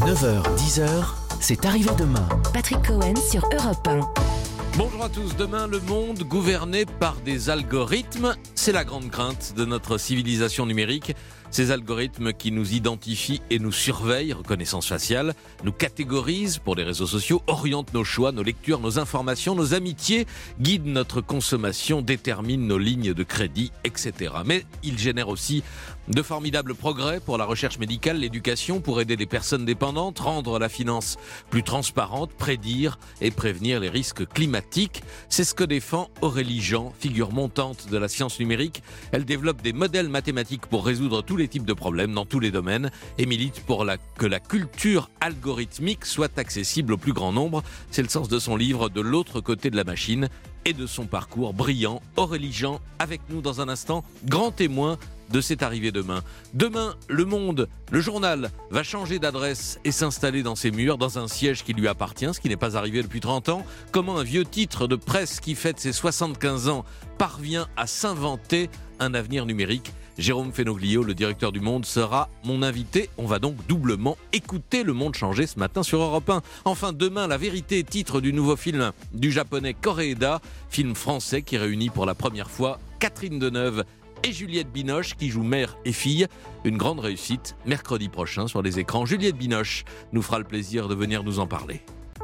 9h-10h, c'est arrivé demain. Patrick Cohen sur Europe 1. Bonjour à tous, demain le monde gouverné par des algorithmes, c'est la grande crainte de notre civilisation numérique. Ces algorithmes qui nous identifient et nous surveillent, reconnaissance faciale, nous catégorisent pour les réseaux sociaux, orientent nos choix, nos lectures, nos informations, nos amitiés, guident notre consommation, déterminent nos lignes de crédit, etc. Mais ils génèrent aussi de formidables progrès pour la recherche médicale, l'éducation, pour aider les personnes dépendantes, rendre la finance plus transparente, prédire et prévenir les risques climatiques. C'est ce que défend Aurélie Jean, figure montante de la science numérique. Elle développe des modèles mathématiques pour résoudre tous les types de problèmes dans tous les domaines et milite pour que la culture algorithmique soit accessible au plus grand nombre. C'est le sens de son livre « De l'autre côté de la machine » et de son parcours brillant. Aurélie Jean, avec nous dans un instant, grand témoin de cette arrivée demain. Demain, Le Monde, le journal, va changer d'adresse et s'installer dans ses murs, dans un siège qui lui appartient, ce qui n'est pas arrivé depuis 30 ans. Comment un vieux titre de presse qui fête ses 75 ans parvient à s'inventer un avenir numérique? Jérôme Fenoglio, le directeur du Monde, sera mon invité. On va donc doublement écouter Le Monde changer ce matin sur Europe 1. Enfin, demain, La Vérité, titre du nouveau film du japonais Koreeda, film français qui réunit pour la première fois Catherine Deneuve et Juliette Binoche qui jouent mère et fille. Une grande réussite, mercredi prochain sur les écrans. Juliette Binoche nous fera le plaisir de venir nous en parler.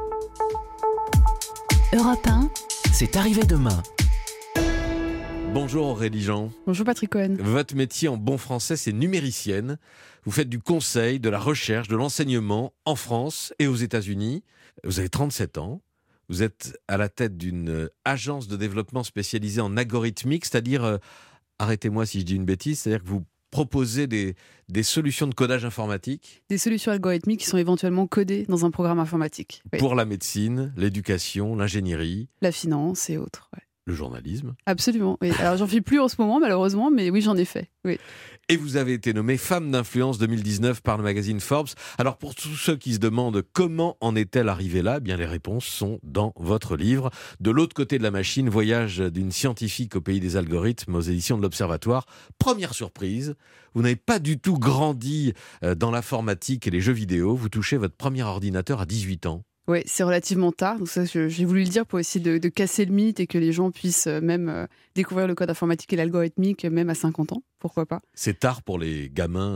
Europe 1, C'est arrivé demain. Bonjour Aurélie Jean. Bonjour Patrick Cohen. Votre métier en bon français, c'est numéricienne. Vous faites du conseil, de la recherche, de l'enseignement en France et aux États-Unis. Vous avez 37 ans. Vous êtes à la tête d'une agence de développement spécialisée en algorithmique, c'est-à-dire, arrêtez-moi si je dis une bêtise, c'est-à-dire que vous proposez des solutions de codage informatique. Des solutions algorithmiques qui sont éventuellement codées dans un programme informatique. Oui. Pour la médecine, l'éducation, l'ingénierie. La finance et autres. Ouais. Le journalisme. Absolument. Oui. Alors j'en fais plus en ce moment malheureusement, mais oui j'en ai fait. Oui. Et vous avez été nommée Femme d'influence 2019 par le magazine Forbes. Alors pour tous ceux qui se demandent comment en est-elle arrivée là, eh bien les réponses sont dans votre livre. De l'autre côté de la machine, voyage d'une scientifique au pays des algorithmes aux éditions de l'Observatoire. Première surprise, vous n'avez pas du tout grandi dans l'informatique et les jeux vidéo. Vous touchez votre premier ordinateur à 18 ans. Oui, c'est relativement tard. Donc ça, j'ai voulu le dire pour essayer de casser le mythe et que les gens puissent même découvrir le code informatique et l'algorithmique même à 50 ans. Pourquoi pas ? C'est tard pour les gamins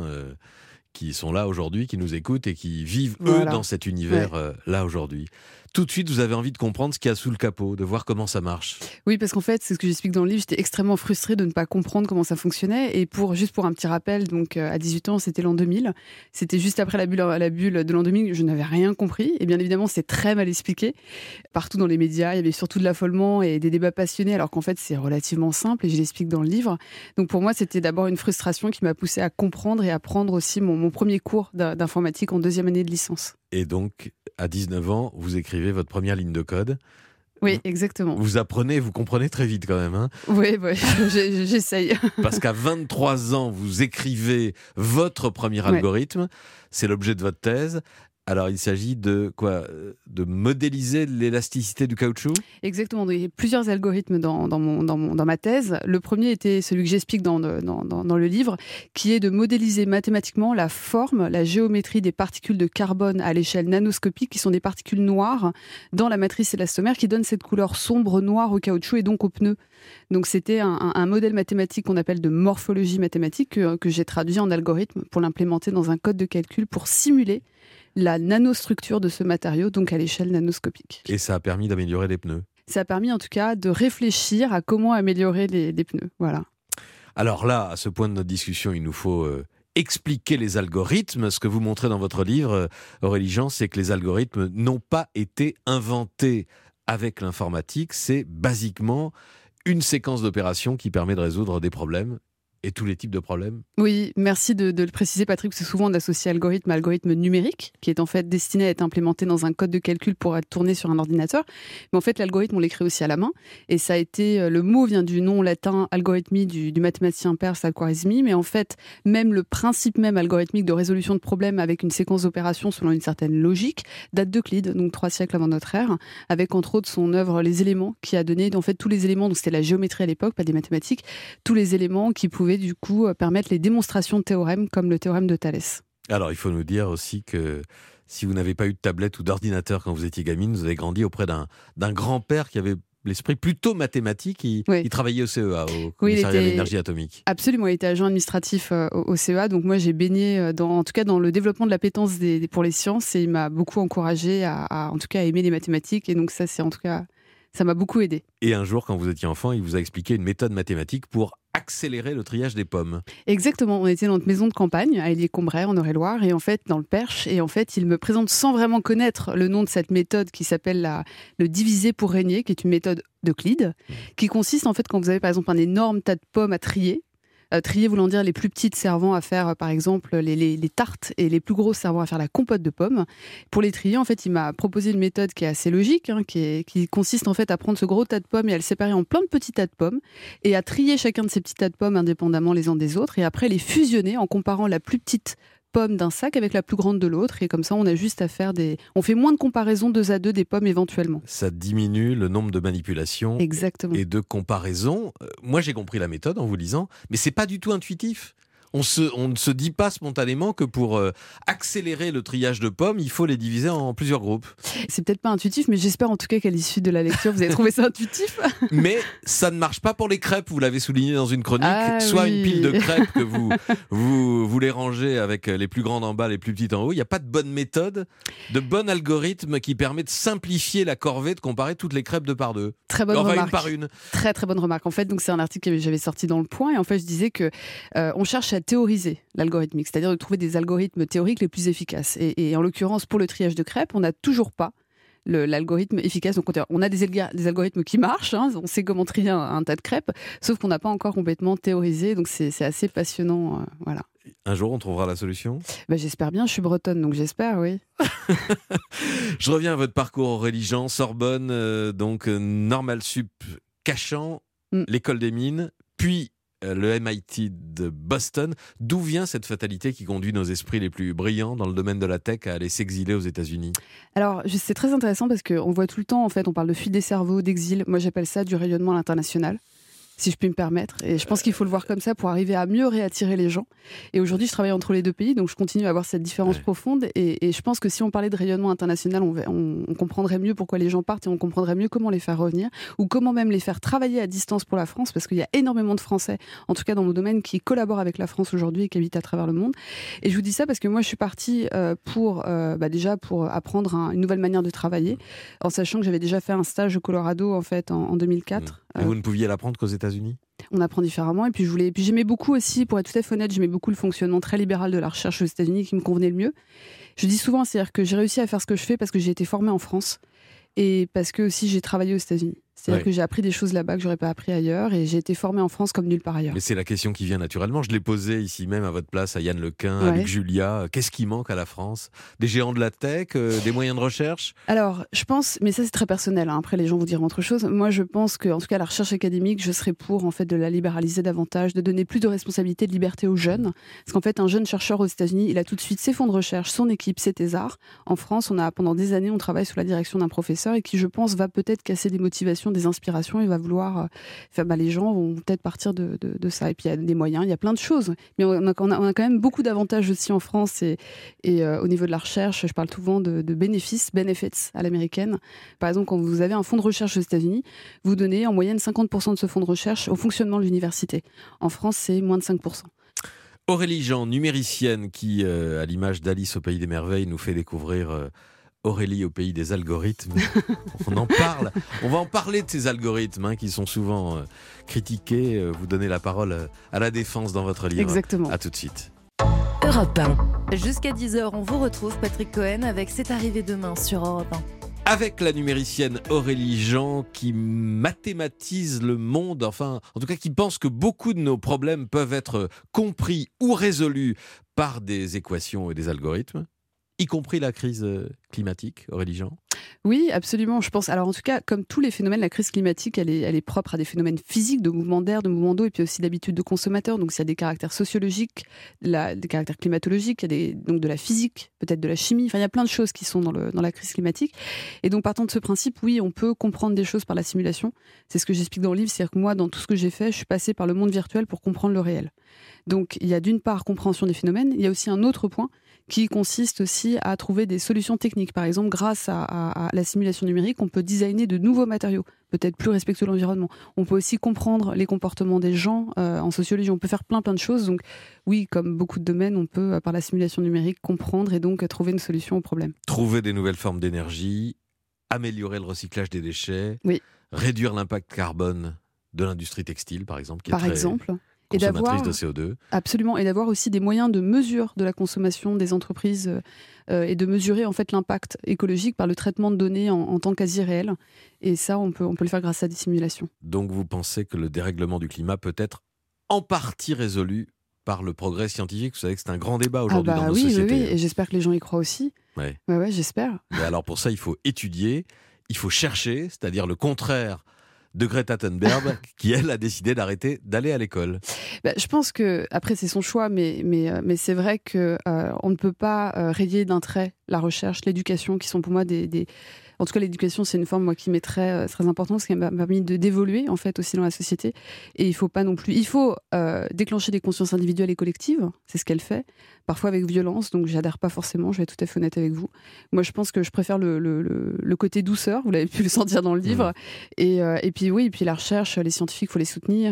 qui sont là aujourd'hui, qui nous écoutent et qui vivent, Voilà. eux, dans cet univers là aujourd'hui. Tout de suite, vous avez envie de comprendre ce qu'il y a sous le capot, de voir comment ça marche. Oui, parce qu'en fait, c'est ce que j'explique dans le livre, j'étais extrêmement frustrée de ne pas comprendre comment ça fonctionnait. Et juste pour un petit rappel, donc à 18 ans, c'était l'an 2000. C'était juste après la bulle de l'an 2000, je n'avais rien compris. Et bien évidemment, c'est très mal expliqué. Partout dans les médias, il y avait surtout de l'affolement et des débats passionnés, alors qu'en fait, c'est relativement simple et je l'explique dans le livre. Donc pour moi, c'était d'abord une frustration qui m'a poussée à comprendre et à prendre aussi mon premier cours d'informatique en deuxième année de licence. Et donc, à 19 ans, vous écrivez votre première ligne de code. Oui, exactement. Vous apprenez, vous comprenez très vite quand même. Hein, Oui, j'essaye. parce qu'à 23 ans, vous écrivez votre premier algorithme. C'est l'objet de votre thèse. Alors, il s'agit de quoi ? De modéliser l'élasticité du caoutchouc ? Exactement. Il y a plusieurs algorithmes dans ma thèse. Le premier était celui que j'explique dans le livre, qui est de modéliser mathématiquement la forme, la géométrie des particules de carbone à l'échelle nanoscopique, qui sont des particules noires dans la matrice élastomère, qui donnent cette couleur sombre noire au caoutchouc et donc aux pneus. Donc c'était un modèle mathématique qu'on appelle de morphologie mathématique que j'ai traduit en algorithme pour l'implémenter dans un code de calcul pour simuler la nanostructure de ce matériau, donc à l'échelle nanoscopique. Et ça a permis d'améliorer les pneus. Ça a permis en tout cas de réfléchir à comment améliorer les pneus. Voilà. Alors là, à ce point de notre discussion, il nous faut expliquer les algorithmes. Ce que vous montrez dans votre livre, Aurélie Jean, c'est que les algorithmes n'ont pas été inventés avec l'informatique. C'est basiquement une séquence d'opérations qui permet de résoudre des problèmes. Et tous les types de problèmes. Oui, merci de le préciser Patrick, parce que souvent on associe algorithme à algorithme numérique, qui est en fait destiné à être implémenté dans un code de calcul pour être tourné sur un ordinateur. Mais en fait l'algorithme on l'écrit aussi à la main, et ça a été, le mot vient du nom latin algorithmie du mathématicien perse Al-Khwarizmi, mais en fait même le principe même algorithmique de résolution de problèmes avec une séquence d'opérations selon une certaine logique date d'Euclide, donc 3 siècles avant notre ère, avec entre autres son œuvre Les éléments, qui a donné en fait tous les éléments, donc c'était la géométrie à l'époque, pas des mathématiques, tous les éléments qui pouvaient du coup permettre les démonstrations de théorèmes comme le théorème de Thalès. Alors il faut nous dire aussi que si vous n'avez pas eu de tablette ou d'ordinateur quand vous étiez gamine, vous avez grandi auprès d'un grand-père qui avait l'esprit plutôt mathématique. Il travaillait au CEA, au commissariat à l'énergie atomique. Absolument, il était agent administratif au CEA. Donc moi, j'ai baigné en tout cas dans le développement de l'appétence pour les sciences, et il m'a beaucoup encouragé en tout cas à aimer les mathématiques. Et donc ça, c'est en tout cas, ça m'a beaucoup aidé. Et un jour, quand vous étiez enfant, il vous a expliqué une méthode mathématique pour accélérer le triage des pommes. Exactement, on était dans notre maison de campagne à Hélier-Combray en Eure-et-Loire, et en fait dans le Perche, et en fait il me présente sans vraiment connaître le nom de cette méthode qui s'appelle le diviser pour régner, qui est une méthode d'Euclide, qui consiste en fait quand vous avez par exemple un énorme tas de pommes à trier, trier voulant dire les plus petites servant à faire par exemple les tartes, et les plus grosses servant à faire la compote de pommes. Pour les trier, en fait, il m'a proposé une méthode qui est assez logique, qui consiste en fait à prendre ce gros tas de pommes et à le séparer en plein de petits tas de pommes, et à trier chacun de ces petits tas de pommes indépendamment les uns des autres, et après les fusionner en comparant la plus petite pomme d'un sac avec la plus grande de l'autre, et comme ça on a juste à faire on fait moins de comparaisons 2 à 2 des pommes éventuellement. Ça diminue le nombre de manipulations. Exactement. Et de comparaisons. Moi j'ai compris la méthode en vous lisant, mais c'est pas du tout intuitif. On ne se dit pas spontanément que pour accélérer le triage de pommes, il faut les diviser en plusieurs groupes. C'est peut-être pas intuitif, mais j'espère en tout cas qu'à l'issue de la lecture, vous avez trouvé ça intuitif. Mais ça ne marche pas pour les crêpes, vous l'avez souligné dans une chronique. Soit une pile de crêpes que vous les rangez avec les plus grandes en bas, les plus petites en haut. Il n'y a pas de bonne méthode, de bon algorithme qui permet de simplifier la corvée, de comparer toutes les crêpes 2 par 2. Très bonne remarque. Une par une. Très très bonne remarque. En fait, donc c'est un article que j'avais sorti dans Le Point, et en fait je disais que on cherche à théoriser l'algorithmique, c'est-à-dire de trouver des algorithmes théoriques les plus efficaces. Et en l'occurrence, pour le triage de crêpes, on n'a toujours pas l'algorithme efficace. Donc on a des algorithmes qui marchent, on sait comment trier un tas de crêpes, sauf qu'on n'a pas encore complètement théorisé. Donc c'est assez passionnant. Voilà. Un jour, on trouvera la solution ? J'espère bien, je suis bretonne, donc j'espère, oui. Je reviens à votre parcours, Aurélie Jean, Sorbonne, donc Normal Sup Cachan, l'école des mines, puis le MIT de Boston. D'où vient cette fatalité qui conduit nos esprits les plus brillants dans le domaine de la tech à aller s'exiler aux États-Unis ? Alors, c'est très intéressant parce qu'on voit tout le temps, en fait, on parle de fuite des cerveaux, d'exil. Moi, j'appelle ça du rayonnement à l'international, si je puis me permettre. Et je pense qu'il faut le voir comme ça pour arriver à mieux réattirer les gens. Et aujourd'hui, je travaille entre les 2 pays, donc je continue à avoir cette différence profonde. Et je pense que si on parlait de rayonnement international, on comprendrait mieux pourquoi les gens partent, et on comprendrait mieux comment les faire revenir, ou comment même les faire travailler à distance pour la France, parce qu'il y a énormément de Français, en tout cas dans mon domaine, qui collaborent avec la France aujourd'hui et qui habitent à travers le monde. Et je vous dis ça parce que moi, je suis partie déjà pour apprendre une nouvelle manière de travailler, en sachant que j'avais déjà fait un stage au Colorado en fait en 2004. Et vous ne pouviez l'apprendre qu'aux États-Unis ? On apprend différemment, et puis j'aimais beaucoup aussi, pour être tout à fait honnête, j'aimais beaucoup le fonctionnement très libéral de la recherche aux États-Unis qui me convenait le mieux. Je dis souvent, c'est-à-dire que j'ai réussi à faire ce que je fais parce que j'ai été formée en France et parce que aussi j'ai travaillé aux États-Unis. C'est-à-dire que j'ai appris des choses là-bas que j'aurais pas appris ailleurs, et j'ai été formée en France comme nulle part ailleurs. Mais c'est la question qui vient naturellement. Je l'ai posée ici même à votre place, à Yann Lequin, à Luc Julia. Qu'est-ce qui manque à la France ? Des géants de la tech, des moyens de recherche ? Alors, je pense, mais ça c'est très personnel, après les gens vous diront autre chose. Moi, je pense que, en tout cas, la recherche académique, je serais pour en fait de la libéraliser davantage, de donner plus de responsabilité, de liberté aux jeunes. Parce qu'en fait, un jeune chercheur aux États-Unis, il a tout de suite ses fonds de recherche, son équipe, ses thésards. En France, pendant des années, on travaille sous la direction d'un professeur, et qui, je pense, va peut-être casser des motivations, des inspirations. Il va vouloir, les gens vont peut-être partir de ça. Et puis il y a des moyens, il y a plein de choses. Mais on a quand même beaucoup d'avantages aussi en France, et au niveau de la recherche, je parle souvent de benefits à l'américaine. Par exemple, quand vous avez un fonds de recherche aux États-Unis, vous donnez en moyenne 50% de ce fonds de recherche au fonctionnement de l'université. En France, c'est moins de 5%. Aurélie Jean, numéricienne, qui, à l'image d'Alice au Pays des Merveilles, nous fait découvrir Aurélie au pays des algorithmes. On en parle. On va en parler de ces algorithmes qui sont souvent critiqués. Vous donnez la parole à la défense dans votre livre. Exactement. À tout de suite. Europe 1. Jusqu'à 10h, on vous retrouve, Patrick Cohen, avec C'est arrivé demain sur Europe 1. Avec la numéricienne Aurélie Jean, qui mathématise le monde, enfin, en tout cas qui pense que beaucoup de nos problèmes peuvent être compris ou résolus par des équations et des algorithmes, y compris la crise climatique, Aurélie Jean. Oui, absolument. Je pense. Alors, en tout cas, comme tous les phénomènes, la crise climatique, elle est propre à des phénomènes physiques, de mouvement d'air, de mouvement d'eau, et puis aussi d'habitudes de consommateurs. Donc, il y a des caractères sociologiques, des caractères climatologiques, il y a donc de la physique, peut-être de la chimie. Enfin, il y a plein de choses qui sont dans la crise climatique. Et donc, partant de ce principe, oui, on peut comprendre des choses par la simulation. C'est ce que j'explique dans le livre. C'est-à-dire que moi, dans tout ce que j'ai fait, je suis passée par le monde virtuel pour comprendre le réel. Donc, il y a d'une part compréhension des phénomènes. Il y a aussi un autre point qui consiste aussi à trouver des solutions techniques. Par exemple, grâce à la simulation numérique, on peut designer de nouveaux matériaux, peut-être plus respectueux de l'environnement. On peut aussi comprendre les comportements des gens en sociologie. On peut faire plein de choses. Donc oui, comme beaucoup de domaines, on peut, par la simulation numérique, comprendre et donc trouver une solution au problème. Trouver des nouvelles formes d'énergie, améliorer le recyclage des déchets, oui. Réduire l'impact carbone de l'industrie textile, par exemple, qui est par exemple. consommatrice de CO2. Absolument, et d'avoir aussi des moyens de mesure de la consommation des entreprises et de mesurer en fait l'impact écologique par le traitement de données en temps quasi réel. Et ça, on peut le faire grâce à des simulations. Donc vous pensez que le dérèglement du climat peut être en partie résolu par le progrès scientifique? Vous savez que c'est un grand débat aujourd'hui dans nos sociétés. Oui, et j'espère que les gens y croient aussi. Ouais, j'espère. Mais alors pour ça, il faut étudier, il faut chercher, c'est-à-dire le contraire de Greta Thunberg, qui, elle, a décidé d'arrêter d'aller à l'école. Je pense que, après, c'est son choix, mais c'est vrai qu'on ne peut pas rayer d'un trait la recherche, l'éducation, qui sont pour moi En tout cas, l'éducation, c'est une forme moi, qui m'est très importante, ce qui m'a permis d'évoluer, en fait, aussi dans la société. Et il faut pas non plus... Il faut déclencher des consciences individuelles et collectives, c'est ce qu'elle fait, parfois avec violence, donc j'adhère pas forcément, je vais être tout à fait honnête avec vous. Moi, je pense que je préfère le côté douceur, vous l'avez pu le sentir dans le livre. Et puis la recherche, les scientifiques, il faut les soutenir,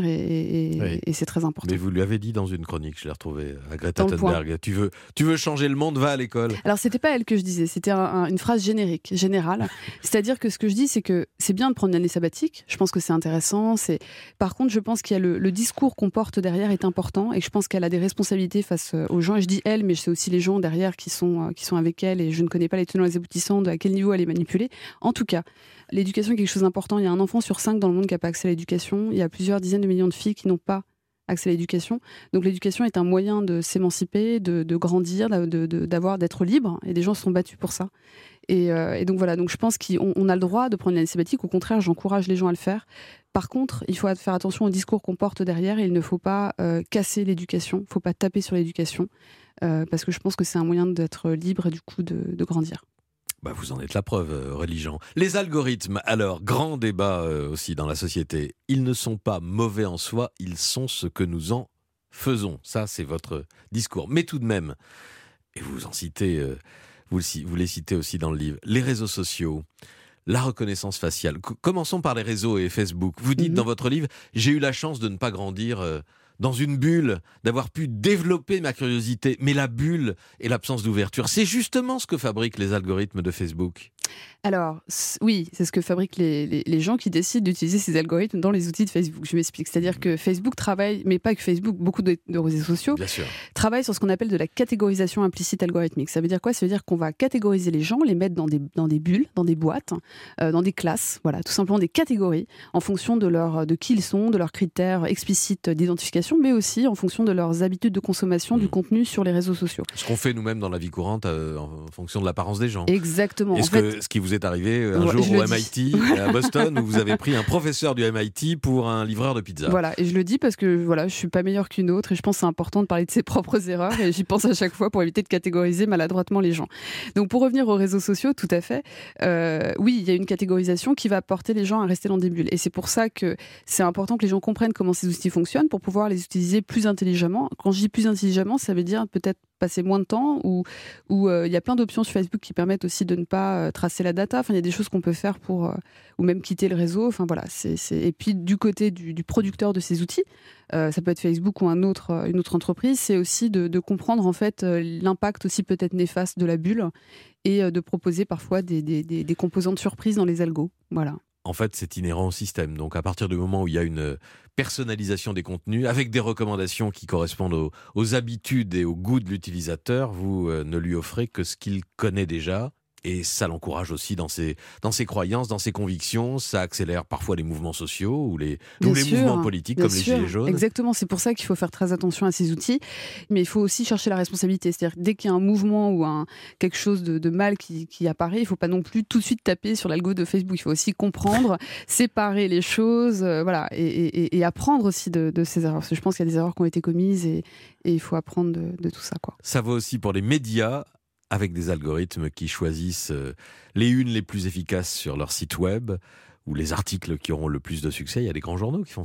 et c'est très important. Mais vous lui avez dit dans une chronique, je l'ai retrouvée à Greta Thunberg, tu veux changer le monde, va à l'école. Alors, c'était pas elle que je disais, c'était une phrase générale. C'est-à-dire que ce que je dis, c'est que c'est bien de prendre une année sabbatique. Je pense que c'est intéressant. Par contre, je pense qu'il y a le discours qu'on porte derrière est important, et je pense qu'elle a des responsabilités face aux gens. Et je dis elle, mais c'est aussi les gens derrière qui sont avec elle, et je ne connais pas les tenants et les aboutissants de à quel niveau elle est manipulée. En tout cas, l'éducation est quelque chose d'important. Il y a un enfant sur 5 dans le monde qui n'a pas accès à l'éducation. Il y a plusieurs dizaines de millions de filles qui n'ont pas accès à l'éducation. Donc l'éducation est un moyen de s'émanciper, de grandir, d'être libre, et des gens se sont battus pour ça. Et donc voilà, donc je pense qu'on a le droit de prendre une année sabbatique. Au contraire, j'encourage les gens à le faire. Par contre, il faut faire attention au discours qu'on porte derrière, et il ne faut pas casser l'éducation, il ne faut pas taper sur l'éducation, parce que je pense que c'est un moyen d'être libre et du coup de grandir. Vous en êtes la preuve, religion. Les algorithmes, alors, grand débat aussi dans la société. Ils ne sont pas mauvais en soi, ils sont ce que nous en faisons. Ça, c'est votre discours. Mais tout de même, et vous en citez, vous les citez aussi dans le livre, les réseaux sociaux, la reconnaissance faciale. Commençons par les réseaux et Facebook. Vous dites dans votre livre, j'ai eu la chance de ne pas grandir dans une bulle, d'avoir pu développer ma curiosité. Mais la bulle et l'absence d'ouverture, c'est justement ce que fabriquent les algorithmes de Facebook. Alors, oui, c'est ce que fabriquent les gens qui décident d'utiliser ces algorithmes dans les outils de Facebook. Je m'explique. C'est-à-dire que Facebook travaille, mais pas que Facebook, beaucoup de réseaux sociaux travaillent sur ce qu'on appelle de la catégorisation implicite algorithmique. Ça veut dire quoi? Ça veut dire qu'on va catégoriser les gens, les mettre dans des bulles, dans des boîtes, dans des classes, voilà, tout simplement des catégories, en fonction de qui ils sont, de leurs critères explicites d'identification, mais aussi en fonction de leurs habitudes de consommation du contenu sur les réseaux sociaux. Ce qu'on fait nous-mêmes dans la vie courante en fonction de l'apparence des gens. Exactement. Ce qui vous est arrivé un jour au MIT, à Boston, où vous avez pris un professeur du MIT pour un livreur de pizza. Voilà, et je le dis parce que je suis pas meilleure qu'une autre, et je pense que c'est important de parler de ses propres erreurs, et j'y pense à chaque fois pour éviter de catégoriser maladroitement les gens. Donc pour revenir aux réseaux sociaux, tout à fait, oui, il y a une catégorisation qui va porter les gens à rester dans des bulles. Et c'est pour ça que c'est important que les gens comprennent comment ces outils fonctionnent pour pouvoir les utiliser plus intelligemment. Quand je dis plus intelligemment, ça veut dire peut-être passer moins de temps, ou il y a plein d'options sur Facebook qui permettent aussi de ne pas tracer la data. Enfin, il y a des choses qu'on peut faire pour ou même quitter le réseau. Enfin voilà, et puis du côté du producteur de ces outils, ça peut être Facebook ou une autre entreprise, c'est aussi de comprendre en fait l'impact aussi peut-être néfaste de la bulle, et de proposer parfois des composantes surprises dans les algos. Voilà. En fait, c'est inhérent au système. Donc, à partir du moment où il y a une personnalisation des contenus, avec des recommandations qui correspondent aux habitudes et aux goûts de l'utilisateur, vous ne lui offrez que ce qu'il connaît déjà. Et ça l'encourage aussi dans ses croyances, dans ses convictions. Ça accélère parfois les mouvements sociaux ou les mouvements politiques comme les Gilets jaunes. Exactement, c'est pour ça qu'il faut faire très attention à ces outils. Mais il faut aussi chercher la responsabilité. C'est-à-dire que dès qu'il y a un mouvement ou quelque chose de mal qui apparaît, il ne faut pas non plus tout de suite taper sur l'algo de Facebook. Il faut aussi comprendre, séparer les choses, voilà, et apprendre aussi de ces erreurs. Parce que je pense qu'il y a des erreurs qui ont été commises, et il faut apprendre de tout ça, quoi. Ça vaut aussi pour les médias, avec des algorithmes qui choisissent les unes les plus efficaces sur leur site web, ou les articles qui auront le plus de succès. Il y a des grands journaux qui font ça.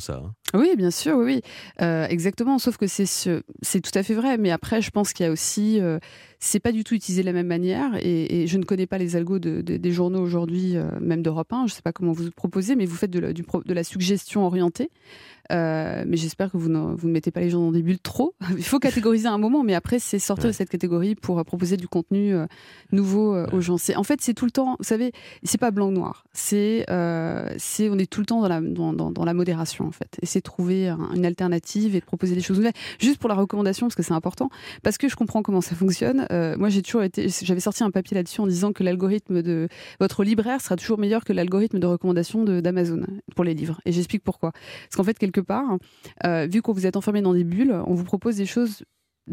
Oui, bien sûr, oui, oui. Exactement. Sauf que c'est tout à fait vrai. Mais après, je pense qu'il y a aussi, c'est pas du tout utilisé de la même manière. Et je ne connais pas les algos des journaux aujourd'hui, même d'Europe 1. Je sais pas comment vous proposez, mais vous faites de la suggestion orientée. Mais j'espère que vous ne mettez pas les gens dans des bulles trop. Il faut catégoriser à un moment, mais après, c'est sortir de cette catégorie pour proposer du contenu nouveau aux gens. C'est tout le temps, vous savez, c'est pas blanc-noir. On est tout le temps dans la modération, en fait. Essayer de trouver une alternative et de proposer des choses nouvelles. Juste pour la recommandation, parce que c'est important, parce que je comprends comment ça fonctionne. Moi, j'avais sorti un papier là-dessus en disant que l'algorithme de votre libraire sera toujours meilleur que l'algorithme de recommandation d'Amazon pour les livres. Et j'explique pourquoi. Parce qu'en fait, quelque part, vu que vous êtes enfermé dans des bulles, on vous propose des choses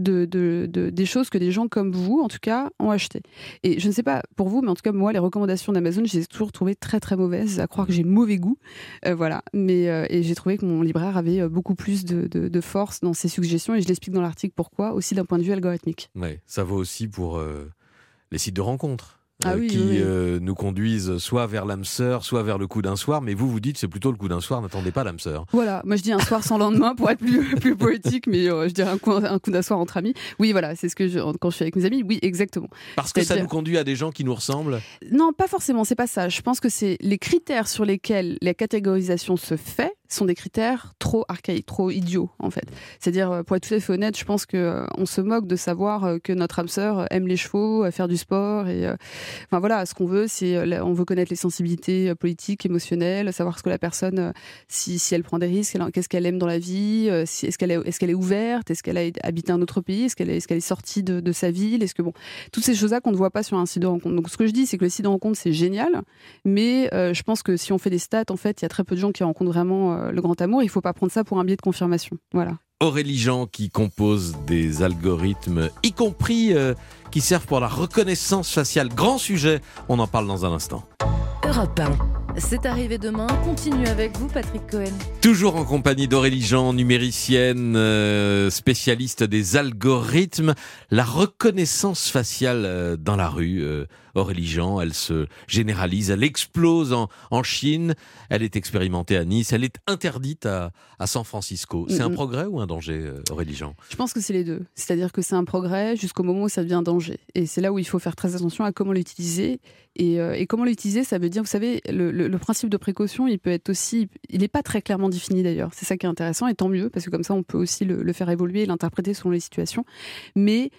des choses que des gens comme vous, en tout cas, ont achetées. Et je ne sais pas pour vous, mais en tout cas, moi, les recommandations d'Amazon, je les ai toujours trouvées très, très mauvaises, à croire que j'ai mauvais goût. Voilà. Et j'ai trouvé que mon libraire avait beaucoup plus de force dans ses suggestions, et je l'explique dans l'article pourquoi, aussi d'un point de vue algorithmique. Ouais, ça vaut aussi pour les sites de rencontres. Oui. Nous conduisent soit vers l'âme sœur, soit vers le coup d'un soir, mais vous dites c'est plutôt le coup d'un soir, n'attendez pas l'âme sœur. Voilà, moi je dis un soir sans lendemain pour être plus poétique, mais je dirais un coup d'un soir entre amis. Oui, voilà, c'est ce que quand je suis avec mes amis, oui, exactement. Parce que ça nous conduit à des gens qui nous ressemblent ? Non, pas forcément, c'est pas ça. Je pense que c'est les critères sur lesquels la catégorisation se fait sont des critères trop archaïques, trop idiots, en fait. C'est-à-dire, pour être tout à fait honnête, je pense qu'on se moque de savoir que notre âme sœur aime les chevaux, faire du sport, et enfin voilà, ce qu'on veut, c'est on veut connaître les sensibilités politiques, émotionnelles, savoir ce que la personne, si elle prend des risques, qu'est-ce qu'elle aime dans la vie, est-ce qu'elle est ouverte, est-ce qu'elle a habité un autre pays, est-ce qu'elle est sortie de sa ville, toutes ces choses-là qu'on ne voit pas sur un site de rencontre. Donc ce que je dis, c'est que le site de rencontre, c'est génial, mais je pense que si on fait des stats, en fait, il y a très peu de gens qui rencontrent vraiment le grand amour. Il ne faut pas prendre ça pour un biais de confirmation. Voilà. Aurélie Jean qui compose des algorithmes, y compris qui servent pour la reconnaissance faciale. Grand sujet, on en parle dans un instant. Europe 1. C'est arrivé demain. Continue avec vous, Patrick Cohen. Toujours en compagnie d'Aurélie Jean, numéricienne, spécialiste des algorithmes. La reconnaissance faciale dans la rue, Aurélie Jean, elle se généralise, elle explose en Chine, elle est expérimentée à Nice, elle est interdite à San Francisco. C'est un progrès ou un danger, Aurélie Jean ? Je pense que c'est les deux. C'est-à-dire que c'est un progrès jusqu'au moment où ça devient un danger. Et c'est là où il faut faire très attention à comment l'utiliser. Et comment l'utiliser, ça veut dire, vous savez, le principe de précaution, il peut être aussi... Il n'est pas très clairement défini d'ailleurs. C'est ça qui est intéressant, et tant mieux, parce que comme ça, on peut aussi le faire évoluer et l'interpréter selon les situations. Mais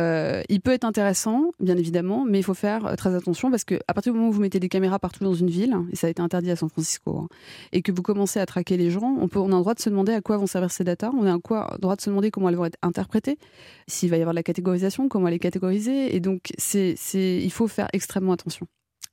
il peut être intéressant, bien évidemment, mais il faut faire très attention, parce qu'à partir du moment où vous mettez des caméras partout dans une ville, et ça a été interdit à San Francisco, et que vous commencez à traquer les gens, on a le droit de se demander à quoi vont servir ces datas, on a le droit de se demander comment elles vont être interprétées, s'il va y avoir de la catégorisation, comment elle est catégorisée, et donc il faut faire extrêmement attention.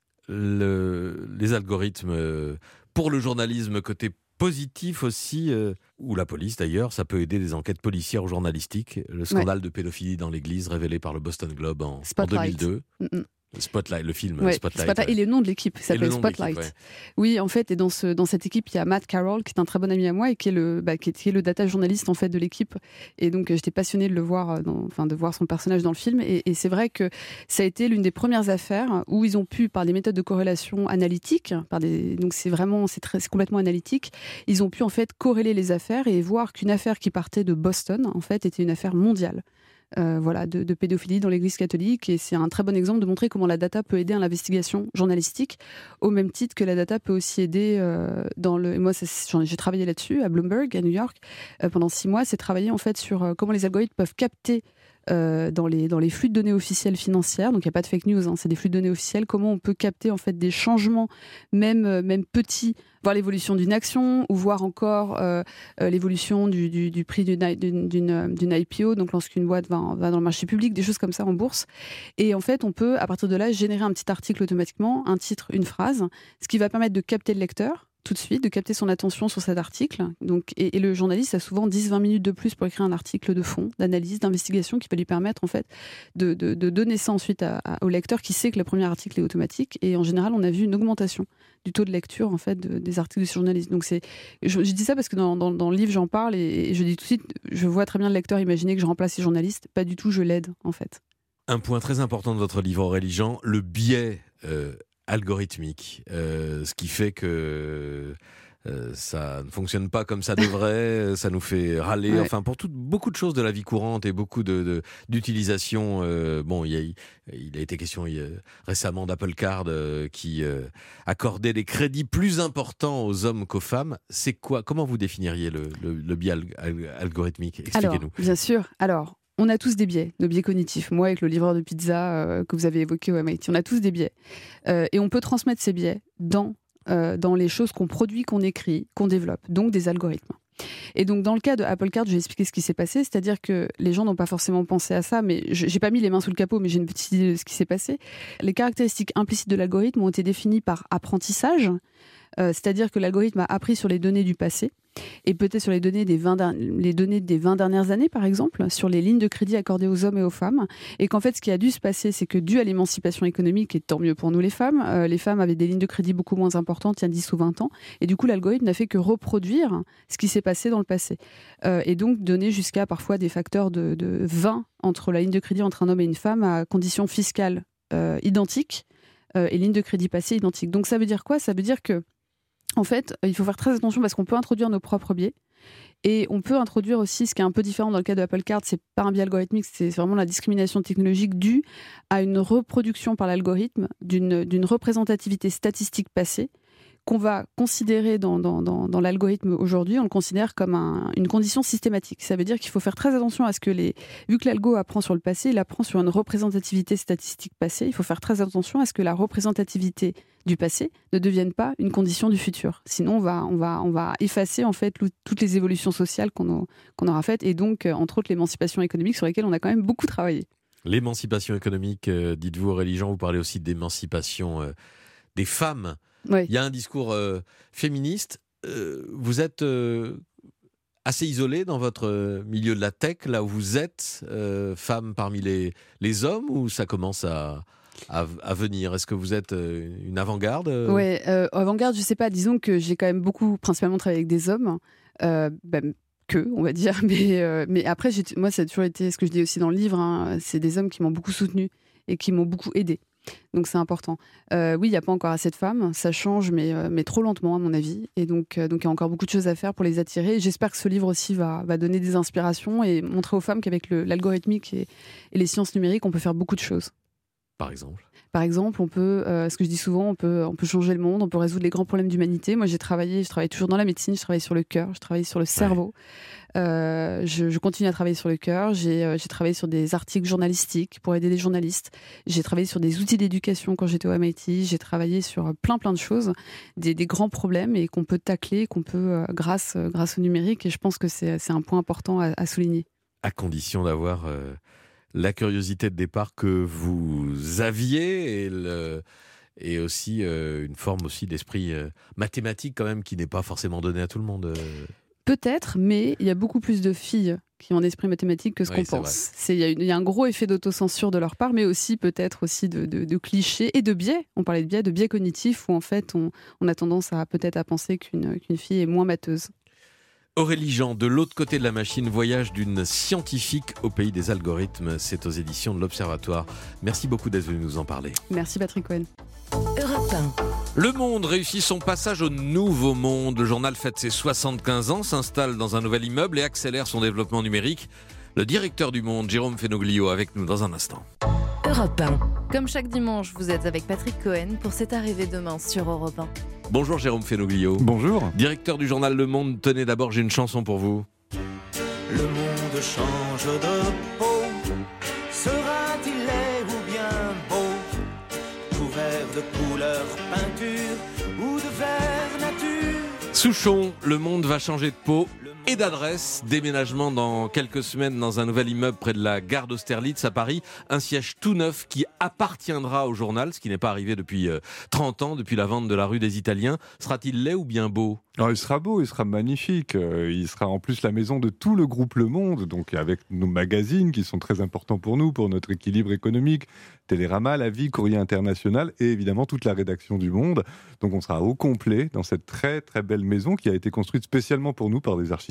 Les algorithmes, pour le journalisme, côté positif aussi, ou la police d'ailleurs, ça peut aider des enquêtes policières ou journalistiques. Le scandale de pédophilie dans l'église révélé par le Boston Globe en 2002. Spotlight, le film Spotlight. Et le nom de l'équipe s'appelle Spotlight. Oui, en fait, et dans cette équipe, il y a Matt Carroll, qui est un très bon ami à moi et qui est le data journaliste en fait de l'équipe. Et donc, j'étais passionnée de le voir, de voir son personnage dans le film. Et c'est vrai que ça a été l'une des premières affaires où ils ont pu, par des méthodes de corrélation analytiques, donc c'est complètement analytique, ils ont pu en fait corréler les affaires et voir qu'une affaire qui partait de Boston, en fait, était une affaire mondiale. De pédophilie dans l'église catholique, et c'est un très bon exemple de montrer comment la data peut aider à l'investigation journalistique, au même titre que la data peut aussi aider et moi j'ai travaillé là-dessus à Bloomberg à New York pendant 6 mois. C'est travailler en fait sur comment les algorithmes peuvent capter dans les flux de données officielles financières, donc il n'y a pas de fake news, c'est des flux de données officiels, comment on peut capter en fait des changements, même petits, voir l'évolution d'une action, ou voir encore l'évolution du prix d'une IPO, donc lorsqu'une boîte va dans le marché public, des choses comme ça en bourse. Et en fait, on peut, à partir de là, générer un petit article automatiquement, un titre, une phrase, ce qui va permettre de capter le lecteur tout de suite, de capter son attention sur cet article. Donc, et le journaliste a souvent 10-20 minutes de plus pour écrire un article de fond, d'analyse, d'investigation, qui va lui permettre en fait de donner ça ensuite au lecteur, qui sait que le premier article est automatique. Et en général, on a vu une augmentation du taux de lecture en fait des articles de ce journaliste. Donc je dis ça parce que dans le livre j'en parle, et je dis tout de suite, je vois très bien le lecteur imaginer que je remplace les journalistes. Pas du tout, je l'aide en fait. Un point très important de votre livre, Aurélie Jean, le biais algorithmique, ce qui fait que ça ne fonctionne pas comme ça devrait, ça nous fait râler, Ouais. enfin pour beaucoup de choses de la vie courante et beaucoup d'utilisation. Il a été question récemment d'Apple Card qui accordait des crédits plus importants aux hommes qu'aux femmes. C'est quoi? Comment vous définiriez le biais algorithmique? Expliquez-nous. Alors, bien sûr. Alors, on a tous des biais, nos biais cognitifs. Moi, avec le livreur de pizza que vous avez évoqué au MIT, on a tous des biais. Et on peut transmettre ces biais dans les choses qu'on produit, qu'on écrit, qu'on développe, donc des algorithmes. Et donc, dans le cas de Apple Card, je vais expliquer ce qui s'est passé, c'est-à-dire que les gens n'ont pas forcément pensé à ça, mais j'ai pas mis les mains sous le capot, mais j'ai une petite idée de ce qui s'est passé. Les caractéristiques implicites de l'algorithme ont été définies par apprentissage, c'est-à-dire que l'algorithme a appris sur les données du passé, et peut-être sur les données des 20 dernières années, par exemple, sur les lignes de crédit accordées aux hommes et aux femmes, et qu'en fait, ce qui a dû se passer, c'est que dû à l'émancipation économique, et tant mieux pour nous les femmes avaient des lignes de crédit beaucoup moins importantes il y a 10 ou 20 ans, et du coup, l'algorithme n'a fait que reproduire ce qui s'est passé dans le passé, et donc donner jusqu'à parfois des facteurs de 20 entre la ligne de crédit entre un homme et une femme à conditions fiscales identiques, et ligne de crédit passée identique. Donc ça veut dire quoi? Ça veut dire que en fait, il faut faire très attention parce qu'on peut introduire nos propres biais et on peut introduire aussi, ce qui est un peu différent dans le cas de Apple Card, c'est pas un biais algorithmique, c'est vraiment la discrimination technologique due à une reproduction par l'algorithme d'une représentativité statistique passée qu'on va considérer dans l'algorithme aujourd'hui, on le considère comme une condition systématique. Ça veut dire qu'il faut faire très attention à ce que vu que l'algo apprend sur le passé, il apprend sur une représentativité statistique passée, il faut faire très attention à ce que la représentativité du passé ne devienne pas une condition du futur. Sinon, on va effacer en fait toutes les évolutions sociales qu'on aura faites et donc, entre autres, l'émancipation économique sur lesquelles on a quand même beaucoup travaillé. L'émancipation économique, dites-vous Aurélie Jean, vous parlez aussi d'émancipation des femmes. Oui. Il y a un discours féministe. Vous êtes assez isolée dans votre milieu de la tech, là où vous êtes, femme parmi les hommes, ou ça commence à venir? Est-ce que vous êtes une avant-garde? Oui, avant-garde, je sais pas. Disons que j'ai quand même beaucoup, principalement travaillé avec des hommes, on va dire. Mais après, moi, ça a toujours été ce que je dis aussi dans le livre. Hein, c'est des hommes qui m'ont beaucoup soutenue et qui m'ont beaucoup aidée. Donc c'est important. Oui, il n'y a pas encore assez de femmes, ça change, mais trop lentement à mon avis. Et donc il y a encore beaucoup de choses à faire pour les attirer. Et j'espère que ce livre aussi va donner des inspirations et montrer aux femmes qu'avec l'algorithmique et les sciences numériques, on peut faire beaucoup de choses. Par exemple, on peut, ce que je dis souvent, on peut changer le monde, on peut résoudre les grands problèmes d'humanité. Moi, je travaille toujours dans la médecine, je travaille sur le cœur, je travaille sur le cerveau. Je continue à travailler sur le cœur. J'ai travaillé sur des articles journalistiques pour aider les journalistes. J'ai travaillé sur des outils d'éducation quand j'étais au MIT. J'ai travaillé sur plein de choses, des grands problèmes et qu'on peut tacler, grâce au numérique. Et je pense que c'est un point important à souligner. À condition d'avoir la curiosité de départ que vous aviez et aussi une forme aussi d'esprit mathématique quand même qui n'est pas forcément donnée à tout le monde. Peut-être, mais il y a beaucoup plus de filles qui ont un esprit mathématique que ce qu'on pense. Il y a un gros effet d'autocensure de leur part, mais aussi peut-être aussi de clichés et de biais. On parlait de biais cognitifs où en fait on a tendance à penser qu'une fille est moins matheuse. Aurélie Jean, de l'autre côté de la machine, voyage d'une scientifique au pays des algorithmes. C'est aux éditions de l'Observatoire. Merci beaucoup d'être venu nous en parler. Merci Patrick Cohen. Europe 1. Le Monde réussit son passage au nouveau monde. Le journal fête ses 75 ans, s'installe dans un nouvel immeuble et accélère son développement numérique. Le directeur du Monde, Jérôme Fenoglio, avec nous dans un instant. Europe 1. Comme chaque dimanche, vous êtes avec Patrick Cohen pour C'est arrivé demain sur Europe 1. Bonjour Jérôme Fenoglio. Bonjour. Directeur du journal Le Monde, tenez d'abord, j'ai une chanson pour vous. Le monde change de peau, sera-t-il laid ou bien beau, couvert de couleurs peinture ou de vert nature? Souchon, le monde va changer de peau et d'adresse. Déménagement dans quelques semaines dans un nouvel immeuble près de la gare d'Austerlitz à Paris. Un siège tout neuf qui appartiendra au journal, ce qui n'est pas arrivé depuis 30 ans, depuis la vente de la rue des Italiens. Sera-t-il laid ou bien beau ? Alors, il sera beau, il sera magnifique. Il sera en plus la maison de tout le groupe Le Monde, donc avec nos magazines qui sont très importants pour nous, pour notre équilibre économique. Télérama, La Vie, Courrier International et évidemment toute la rédaction du Monde. Donc on sera au complet dans cette très très belle maison qui a été construite spécialement pour nous par des architectes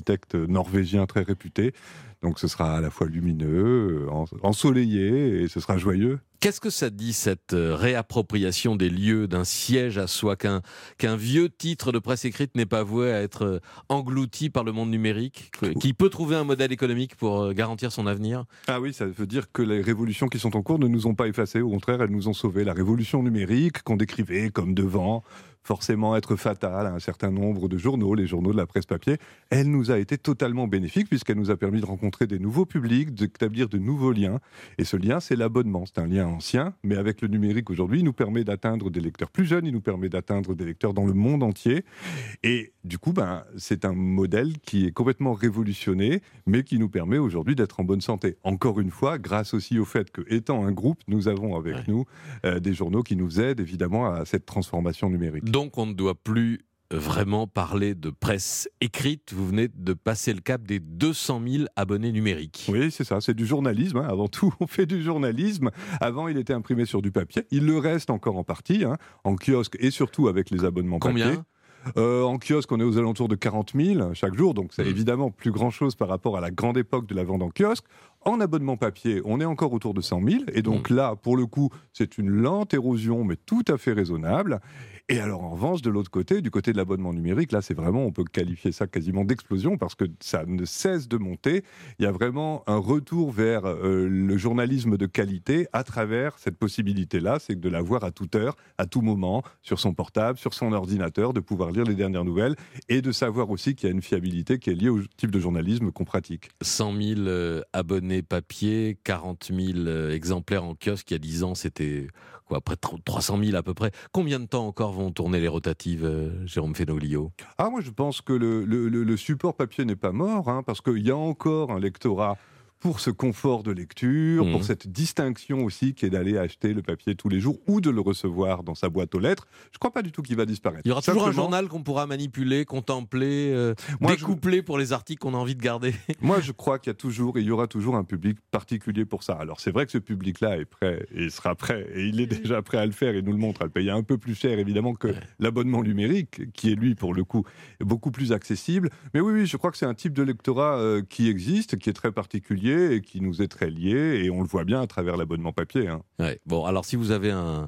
architecte norvégien très réputé. Donc ce sera à la fois lumineux, ensoleillé, et ce sera joyeux. Qu'est-ce que ça dit, cette réappropriation des lieux, d'un siège à soi, qu'un vieux titre de presse écrite n'est pas voué à être englouti par le monde numérique, qui peut trouver un modèle économique pour garantir son avenir ? Ah oui, ça veut dire que les révolutions qui sont en cours ne nous ont pas effacés, au contraire, elles nous ont sauvés. La révolution numérique, qu'on décrivait comme devant forcément être fatale à un certain nombre de journaux, les journaux de la presse papier, elle nous a été totalement bénéfique puisqu'elle nous a permis de rencontrer des nouveaux publics, d'établir de nouveaux liens. Et ce lien, c'est l'abonnement. C'est un lien ancien, mais avec le numérique aujourd'hui, il nous permet d'atteindre des lecteurs plus jeunes, il nous permet d'atteindre des lecteurs dans le monde entier. Et du coup, c'est un modèle qui est complètement révolutionné, mais qui nous permet aujourd'hui d'être en bonne santé. Encore une fois, grâce aussi au fait que, étant un groupe, nous avons avec nous des journaux qui nous aident évidemment à cette transformation numérique. Donc on ne doit plus vraiment parler de presse écrite. Vous venez de passer le cap des 200 000 abonnés numériques. Oui, c'est ça, c'est du journalisme. Avant tout, on fait du journalisme. Avant, il était imprimé sur du papier. Il le reste encore en partie, en kiosque et surtout avec les abonnements papier. Combien ? En kiosque, on est aux alentours de 40 000 chaque jour, donc c'est évidemment plus grand-chose par rapport à la grande époque de la vente en kiosque. En abonnement papier, on est encore autour de 100 000, et donc là, pour le coup, c'est une lente érosion, mais tout à fait raisonnable. Et alors, en revanche, de l'autre côté, du côté de l'abonnement numérique, là, c'est vraiment, on peut qualifier ça quasiment d'explosion, parce que ça ne cesse de monter. Il y a vraiment un retour vers le journalisme de qualité à travers cette possibilité-là, c'est de l'avoir à toute heure, à tout moment, sur son portable, sur son ordinateur, de pouvoir lire les dernières nouvelles, et de savoir aussi qu'il y a une fiabilité qui est liée au type de journalisme qu'on pratique. 100 000 abonnés papier, 40 000 exemplaires en kiosque. Il y a 10 ans, c'était près de 300 000 à peu près. Combien de temps encore vont tourner les rotatives, Jérôme Fenoglio ? Moi, je pense que le support papier n'est pas mort, parce qu'il y a encore un lectorat pour ce confort de lecture, pour cette distinction aussi qui est d'aller acheter le papier tous les jours ou de le recevoir dans sa boîte aux lettres. Je ne crois pas du tout qu'il va disparaître. Il y aura toujours un journal qu'on pourra manipuler, contempler, découpler pour les articles qu'on a envie de garder. Moi, je crois qu'il y aura toujours un public particulier pour ça. Alors, c'est vrai que ce public-là est prêt, et il sera prêt, et il est déjà prêt à le faire, et nous le montre, à le payer un peu plus cher, évidemment, que l'abonnement numérique, qui est, lui, pour le coup, beaucoup plus accessible. Mais oui, je crois que c'est un type de lectorat qui existe, qui est très particulier, et qui nous est très lié, et on le voit bien à travers l'abonnement papier. Ouais. Bon, alors si vous avez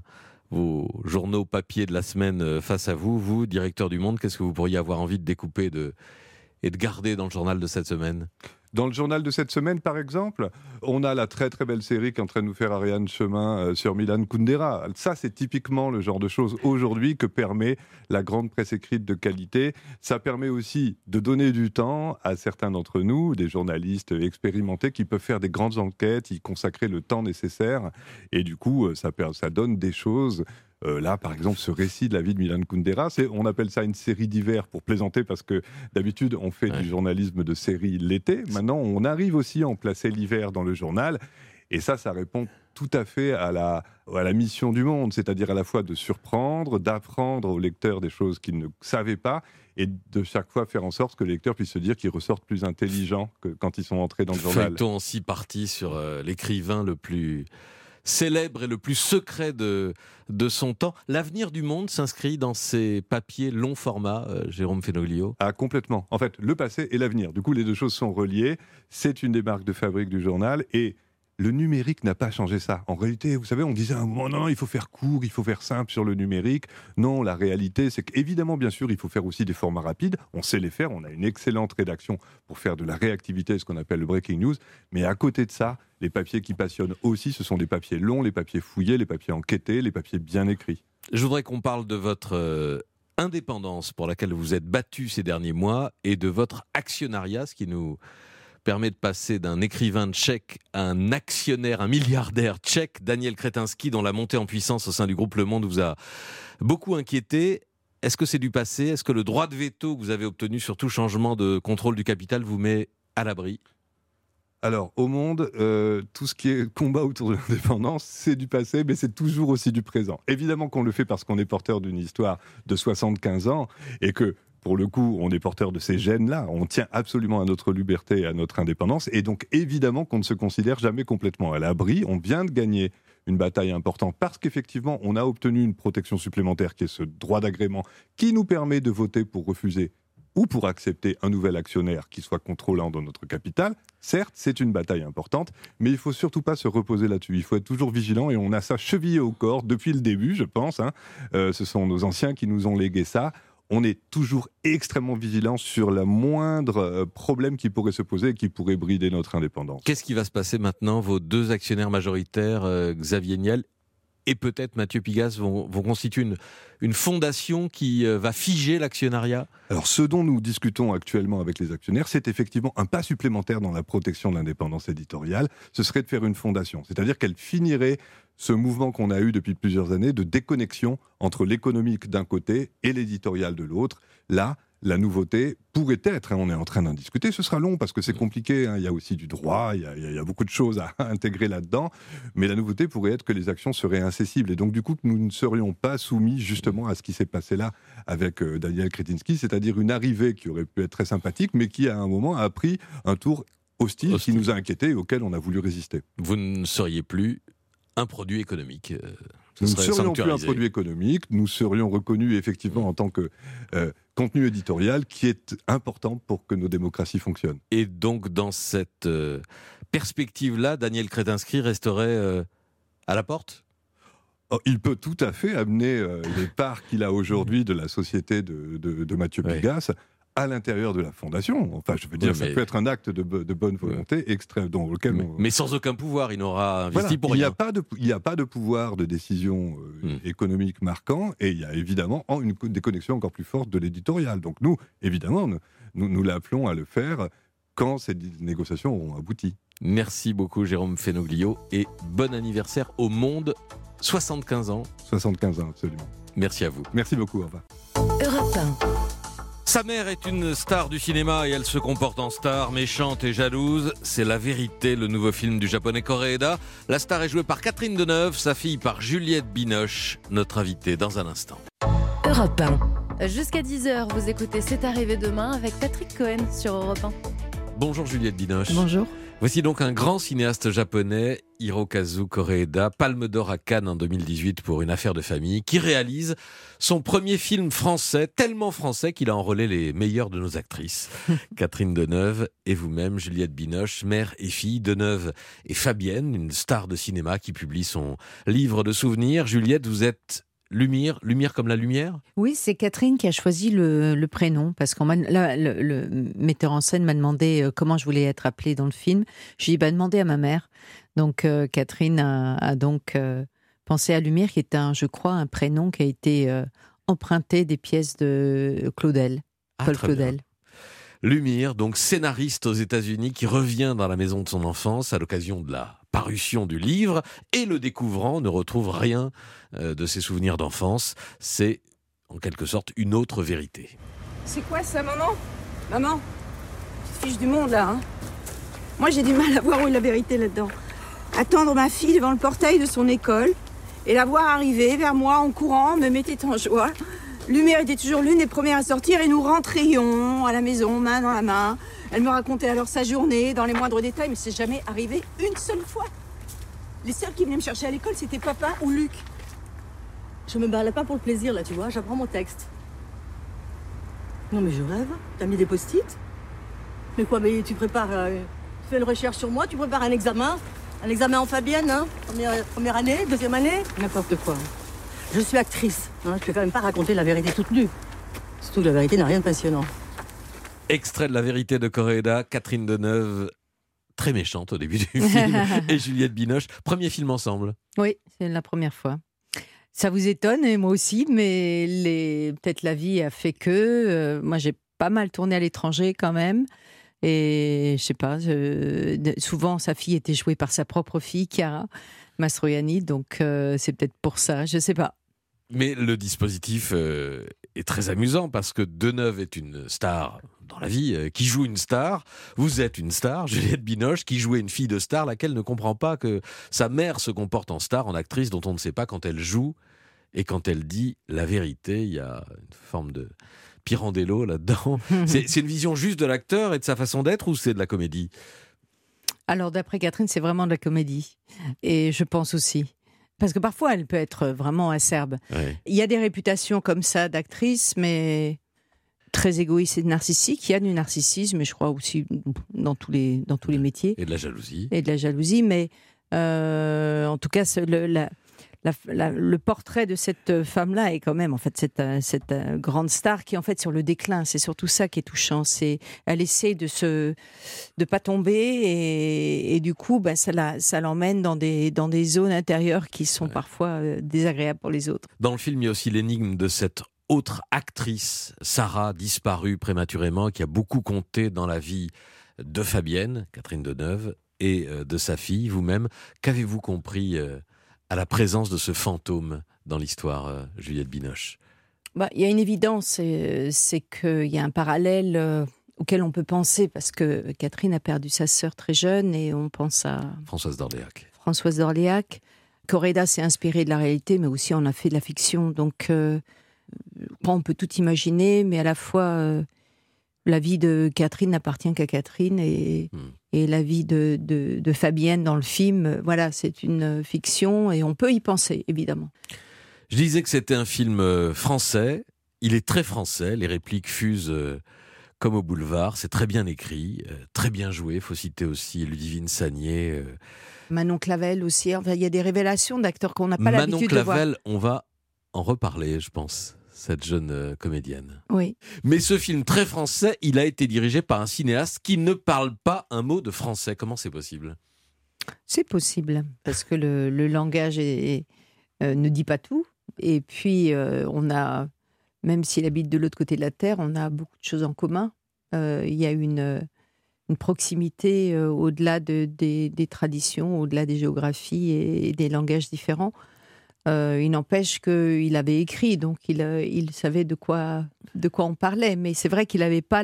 vos journaux papier de la semaine face à vous, vous, directeur du Monde, qu'est-ce que vous pourriez avoir envie de découper et de garder dans le journal de cette semaine ? Dans le journal de cette semaine, par exemple, on a la très très belle série qu'est en train de nous faire Ariane Chemin sur Milan Kundera. Ça, c'est typiquement le genre de choses aujourd'hui que permet la grande presse écrite de qualité. Ça permet aussi de donner du temps à certains d'entre nous, des journalistes expérimentés qui peuvent faire des grandes enquêtes, y consacrer le temps nécessaire. Et du coup, ça donne des choses. Là, par exemple, ce récit de la vie de Milan Kundera, on appelle ça une série d'hiver pour plaisanter, parce que d'habitude, on fait du journalisme de série l'été. Maintenant, on arrive aussi à en placer l'hiver dans le journal. Et ça répond tout à fait à la mission du Monde, c'est-à-dire à la fois de surprendre, d'apprendre aux lecteurs des choses qu'ils ne savaient pas, et de chaque fois faire en sorte que les lecteurs puissent se dire qu'ils ressortent plus intelligents que quand ils sont entrés dans le journal. Feuilleton en 6 parties sur l'écrivain le plus célèbre et le plus secret de son temps. L'avenir du Monde s'inscrit dans ces papiers long format, Jérôme Fenoglio ? Complètement. En fait, le passé et l'avenir. Du coup, les deux choses sont reliées. C'est une des marques de fabrique du journal, et le numérique n'a pas changé ça. En réalité, vous savez, on disait à un moment, non, il faut faire court, il faut faire simple sur le numérique. Non, la réalité, c'est qu'évidemment, bien sûr, il faut faire aussi des formats rapides. On sait les faire, on a une excellente rédaction pour faire de la réactivité, ce qu'on appelle le breaking news. Mais à côté de ça, les papiers qui passionnent aussi, ce sont des papiers longs, les papiers fouillés, les papiers enquêtés, les papiers bien écrits. Je voudrais qu'on parle de votre indépendance pour laquelle vous êtes battu ces derniers mois, et de votre actionnariat, ce qui nous permet de passer d'un écrivain tchèque à un actionnaire, un milliardaire tchèque, Daniel Kretinsky, dont la montée en puissance au sein du groupe Le Monde vous a beaucoup inquiété. Est-ce que c'est du passé ? Est-ce que le droit de veto que vous avez obtenu sur tout changement de contrôle du capital vous met à l'abri ? Alors, au Monde, tout ce qui est combat autour de l'indépendance, c'est du passé, mais c'est toujours aussi du présent. Évidemment qu'on le fait parce qu'on est porteur d'une histoire de 75 ans, et que, pour le coup, on est porteur de ces gènes-là. On tient absolument à notre liberté et à notre indépendance. Et donc, évidemment qu'on ne se considère jamais complètement à l'abri. On vient de gagner une bataille importante parce qu'effectivement, on a obtenu une protection supplémentaire qui est ce droit d'agrément qui nous permet de voter pour refuser ou pour accepter un nouvel actionnaire qui soit contrôlant dans notre capital. Certes, c'est une bataille importante, mais il ne faut surtout pas se reposer là-dessus. Il faut être toujours vigilant et on a ça chevillé au corps depuis le début, je pense. Ce sont nos anciens qui nous ont légué ça. On est toujours extrêmement vigilant sur le moindre problème qui pourrait se poser et qui pourrait brider notre indépendance. Qu'est-ce qui va se passer maintenant ? Vos deux actionnaires majoritaires, Xavier Niel et peut-être Mathieu Pigasse, vont constituer une fondation qui va figer l'actionnariat ? Alors, ce dont nous discutons actuellement avec les actionnaires, c'est effectivement un pas supplémentaire dans la protection de l'indépendance éditoriale. Ce serait de faire une fondation, c'est-à-dire qu'elle finirait ce mouvement qu'on a eu depuis plusieurs années de déconnexion entre l'économique d'un côté et l'éditorial de l'autre. Là, la nouveauté pourrait être, on est en train d'en discuter, ce sera long parce que c'est compliqué, il y a aussi du droit, il y a beaucoup de choses à intégrer là-dedans, mais la nouveauté pourrait être que les actions seraient incessibles et donc du coup que nous ne serions pas soumis justement à ce qui s'est passé là avec Daniel Kretinsky, c'est-à-dire une arrivée qui aurait pu être très sympathique mais qui à un moment a pris un tour hostile. Qui nous a inquiétés et auquel on a voulu résister. Vous ne seriez plus un produit économique. Nous ne serions plus un produit économique, nous serions reconnus effectivement en tant que contenu éditorial qui est important pour que nos démocraties fonctionnent. Et donc dans cette perspective-là, Daniel Kretinsky resterait à la porte ? Il peut tout à fait amener les parts qu'il a aujourd'hui de la société de Mathieu Pigasse à l'intérieur de la fondation. Enfin, je veux dire, ça peut être un acte de bonne volonté extrême, dans lequel mais sans aucun pouvoir, il n'aura investi pour rien. Il n'y a pas de pouvoir de décision économique marquant, et il y a évidemment une déconnexion encore plus forte de l'éditorial. Donc nous, évidemment, nous l'appelons à le faire quand ces négociations auront abouti. Merci beaucoup Jérôme Fenoglio, et bon anniversaire au Monde, 75 ans. 75 ans, absolument. Merci à vous. Merci beaucoup, au revoir. Europe 1. Sa mère est une star du cinéma et elle se comporte en star, méchante et jalouse. C'est La Vérité, le nouveau film du japonais Koreeda. La star est jouée par Catherine Deneuve, sa fille par Juliette Binoche, notre invitée dans un instant. Europe 1. Jusqu'à 10h, vous écoutez C'est arrivé demain avec Patrick Cohen sur Europe 1. Bonjour Juliette Binoche. Bonjour. Voici donc un grand cinéaste japonais, Hirokazu Koreeda, Palme d'Or à Cannes en 2018 pour Une affaire de famille, qui réalise son premier film français, tellement français qu'il a enrôlé les meilleures de nos actrices. Catherine Deneuve et vous-même, Juliette Binoche, mère et fille. Deneuve et Fabienne, une star de cinéma qui publie son livre de souvenirs. Juliette, vous êtes Lumière comme la lumière ? Oui, c'est Catherine qui a choisi le prénom, parce le metteur en scène m'a demandé comment je voulais être appelée dans le film. Je lui ai dit, demandez à ma mère. Donc Catherine a donc pensé à Lumière, qui est je crois, un prénom qui a été emprunté des pièces de Claudel, Paul Claudel. Lumière, donc scénariste aux États-Unis, qui revient dans la maison de son enfance à l'occasion de la parution du livre, et le découvrant ne retrouve rien de ses souvenirs d'enfance. C'est en quelque sorte une autre vérité. C'est quoi ça, maman ? Maman, tu te fiches du monde là, hein ? Moi j'ai du mal à voir où est la vérité là-dedans. Attendre ma fille devant le portail de son école et la voir arriver vers moi en courant me mettait en joie. Lumière était toujours l'une des premières à sortir et nous rentrions à la maison, main dans la main. Elle me racontait alors sa journée dans les moindres détails, mais c'est jamais arrivé une seule fois. Les seuls qui venaient me chercher à l'école, c'était papa ou Luc. Je me balade pas pour le plaisir, là, tu vois, j'apprends mon texte. Non, mais je rêve. T'as mis des post-it ? Mais quoi, mais tu prépares... tu fais une recherche sur moi, tu prépares un examen en Fabienne, hein, première année, deuxième année, n'importe quoi. Je suis actrice, hein, je peux quand même pas raconter la vérité toute nue. Surtout que la vérité n'a rien de passionnant. Extrait de La Vérité de Koreeda, Catherine Deneuve, très méchante au début du film, et Juliette Binoche, premier film ensemble. Oui, c'est la première fois. Ça vous étonne, et moi aussi, mais peut-être la vie a fait que... moi, j'ai pas mal tourné à l'étranger quand même. Et je sais pas, souvent sa fille était jouée par sa propre fille, Chiara Mastroianni, donc c'est peut-être pour ça, je sais pas. Mais le dispositif est très amusant parce que Deneuve est une star dans la vie, qui joue une star. Vous êtes une star, Juliette Binoche, qui jouait une fille de star, laquelle ne comprend pas que sa mère se comporte en star, en actrice dont on ne sait pas quand elle joue et quand elle dit la vérité. Il y a une forme de Pirandello là-dedans. C'est une vision juste de l'acteur et de sa façon d'être, ou c'est de la comédie ? Alors d'après Catherine, c'est vraiment de la comédie. Et je pense aussi. Parce que parfois, elle peut être vraiment acerbe. Ouais. Il y a des réputations comme ça d'actrices, mais très égoïste et narcissique. Il y a du narcissisme, mais je crois aussi dans tous les métiers. Et de la jalousie. Et de la jalousie, mais en tout cas, le portrait de cette femme-là est quand même, en fait, cette grande star qui est en fait sur le déclin. C'est surtout ça qui est touchant. Elle essaie de pas tomber et du coup, ça l'emmène dans des zones intérieures qui sont parfois désagréables pour les autres. Dans le film, il y a aussi l'énigme de cette autre actrice, Sarah, disparue prématurément, qui a beaucoup compté dans la vie de Fabienne, Catherine Deneuve, et de sa fille, vous-même. Qu'avez-vous compris à la présence de ce fantôme dans l'histoire, Juliette Binoche? Il y a une évidence, c'est qu'il y a un parallèle auquel on peut penser, parce que Catherine a perdu sa sœur très jeune, et on pense à Françoise d'Orléac. Coréda s'est inspirée de la réalité, mais aussi on a fait de la fiction, donc on peut tout imaginer, mais à la fois la vie de Catherine n'appartient qu'à Catherine, et la vie de Fabienne dans le film, voilà, c'est une fiction et on peut y penser, évidemment. Je disais que c'était un film français, il est très français, les répliques fusent comme au boulevard, c'est très bien écrit, très bien joué, il faut citer aussi Ludivine Sagnier. Manon Clavel aussi, enfin, il y a des révélations d'acteurs qu'on n'a pas l'habitude de voir. Manon Clavel, on va en reparler, je pense, cette jeune comédienne. Oui. Mais ce film très français, il a été dirigé par un cinéaste qui ne parle pas un mot de français. Comment c'est possible ? C'est possible, parce que le langage ne dit pas tout. Et puis, on a, même s'il habite de l'autre côté de la Terre, on a beaucoup de choses en commun. Il y a une proximité au-delà des traditions, au-delà des géographies et des langages différents. Il n'empêche qu'il avait écrit, donc il savait de quoi on parlait. Mais c'est vrai qu'il n'avait pas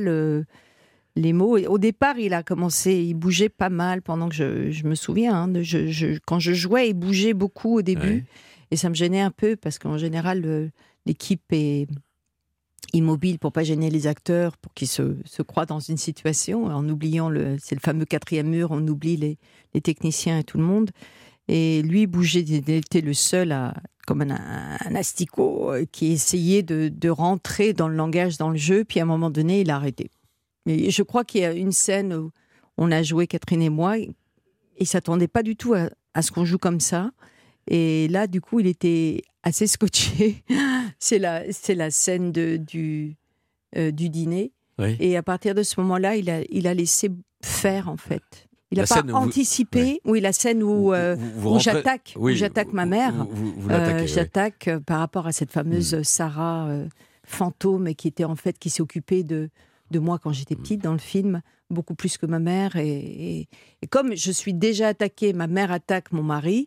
les mots. Et au départ, il bougeait pas mal pendant que je me souviens. Quand je jouais, il bougeait beaucoup au début. Ouais. Et ça me gênait un peu parce qu'en général, l'équipe est immobile pour pas gêner les acteurs, pour qu'ils se croient dans une situation. En oubliant, c'est le fameux 4e mur, on oublie les techniciens et tout le monde. Et lui bougeait, il était le seul, comme un asticot, qui essayait de rentrer dans le langage, dans le jeu, puis à un moment donné, il a arrêté. Et je crois qu'il y a une scène où on a joué, Catherine et moi, et il ne s'attendait pas du tout à ce qu'on joue comme ça. Et là, du coup, il était assez scotché. C'est la scène du dîner. Oui. Et à partir de ce moment-là, il a laissé faire, en fait. Il n'a pas anticipé. Ouais. Oui, la scène où j'attaque, où j'attaque ma mère. Vous l'attaquez, j'attaque par rapport à cette fameuse Sarah fantôme qui s'est occupée de moi quand j'étais petite dans le film, beaucoup plus que ma mère. Et comme je suis déjà attaquée, ma mère attaque mon mari.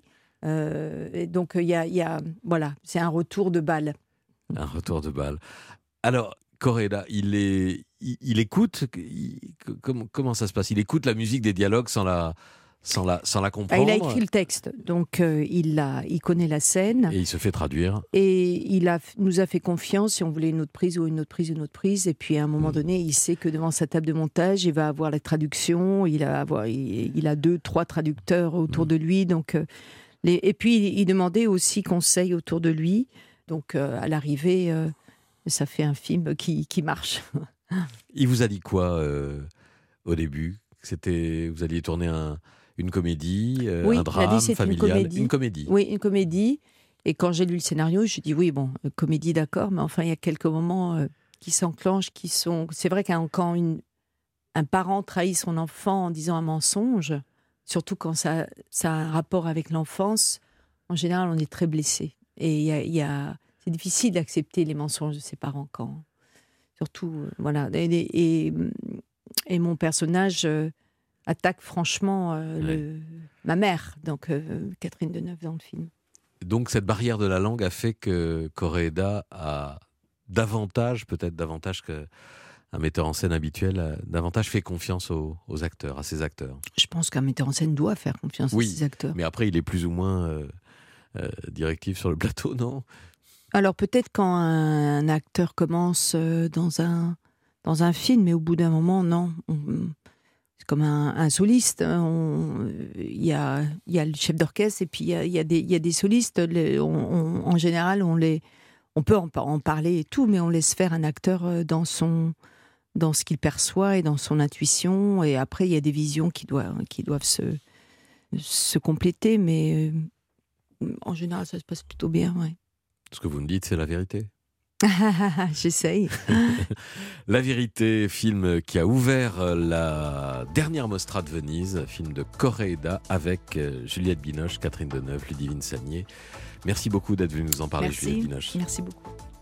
Et donc il y a voilà, c'est un retour de balle. Un retour de balle. Alors, Coréda, il écoute, comment ça se passe ? Il écoute la musique des dialogues sans la comprendre. Il a écrit le texte, donc il connaît la scène. Et il se fait traduire. Et nous a fait confiance si on voulait une autre prise ou une autre prise. Et puis à un moment donné, il sait que devant sa table de montage, il va avoir la traduction. Il a 2-3 traducteurs autour de lui. Donc, et puis il demandait aussi conseil autour de lui. Donc à l'arrivée, ça fait un film qui marche. Il vous a dit quoi au début ? Vous alliez tourner une comédie, un drame familial, une comédie. Oui, une comédie. Et quand j'ai lu le scénario, je dis oui, bon, comédie, d'accord, mais enfin, il y a quelques moments qui s'enclenchent, C'est vrai quand un parent trahit son enfant en disant un mensonge, surtout quand ça a un rapport avec l'enfance, en général, on est très blessé. Et c'est difficile d'accepter les mensonges de ses parents surtout, voilà. Et mon personnage attaque franchement ma mère, donc Catherine Deneuve dans le film. Donc cette barrière de la langue a fait que Coréda a peut-être davantage qu'un metteur en scène habituel, davantage fait confiance aux acteurs, à ses acteurs. Je pense qu'un metteur en scène doit faire confiance à ses acteurs. Mais après, il est plus ou moins directif sur le plateau, non ? Alors peut-être quand un acteur commence dans un film, mais au bout d'un moment, non. C'est comme un soliste. Il y a le chef d'orchestre et puis il y a des solistes. En général, on on peut en parler et tout, mais on laisse faire un acteur dans ce qu'il perçoit et dans son intuition. Et après, il y a des visions qui doivent se compléter, mais en général, ça se passe plutôt bien. Ouais. Ce que vous me dites, c'est la vérité. J'essaye. La vérité, film qui a ouvert la dernière Mostra de Venise, film de Correeda avec Juliette Binoche, Catherine Deneuve, Ludivine Sagnier. Merci beaucoup d'être venue nous en parler, Merci. Juliette Binoche. Merci beaucoup.